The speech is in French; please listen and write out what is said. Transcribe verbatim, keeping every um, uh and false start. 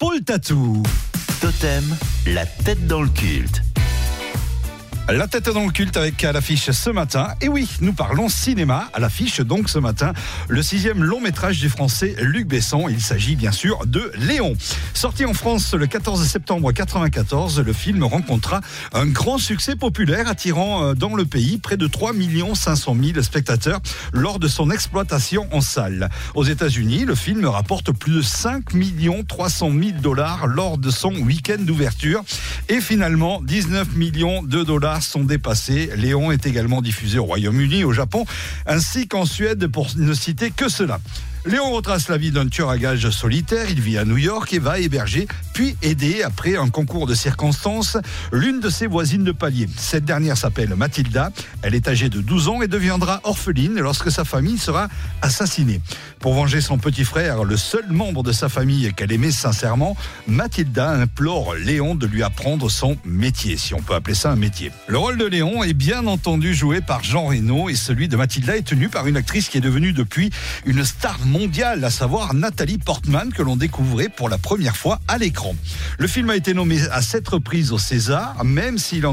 Paul Tatou. Totem, la tête dans le culte. La tête dans le culte avec à l'affiche ce matin. Et oui, nous parlons cinéma. À l'affiche donc ce matin, le sixième long métrage du français Luc Besson. Il s'agit bien sûr de Léon. Sorti en France le quatorze septembre quatre-vingt-quatorze, le film rencontra un grand succès populaire, attirant dans le pays près de trois millions cinq cent mille spectateurs lors de son exploitation en salle. Aux États-Unis, le film rapporte plus de cinq millions trois cent mille dollars lors de son week-end d'ouverture. Et finalement, dix-neuf millions de dollars sont dépassés. Léon est également diffusé au Royaume-Uni, au Japon, ainsi qu'en Suède, pour ne citer que cela. Léon retrace la vie d'un tueur à gages solitaire. Il vit à New York et va héberger, puis aider, après un concours de circonstances, l'une de ses voisines de palier. Cette dernière s'appelle Mathilda. Elle est âgée de douze ans et deviendra orpheline lorsque sa famille sera assassinée. Pour venger son petit frère, le seul membre de sa famille qu'elle aimait sincèrement, Mathilda implore Léon de lui apprendre son métier, si on peut appeler ça un métier. Le rôle de Léon est bien entendu joué par Jean Reno et celui de Mathilda est tenu par une actrice qui est devenue depuis une star mondiale, à savoir Nathalie Portman, que l'on découvrait pour la première fois à l'écran. Le film a été nommé à sept reprises au César, même s'il en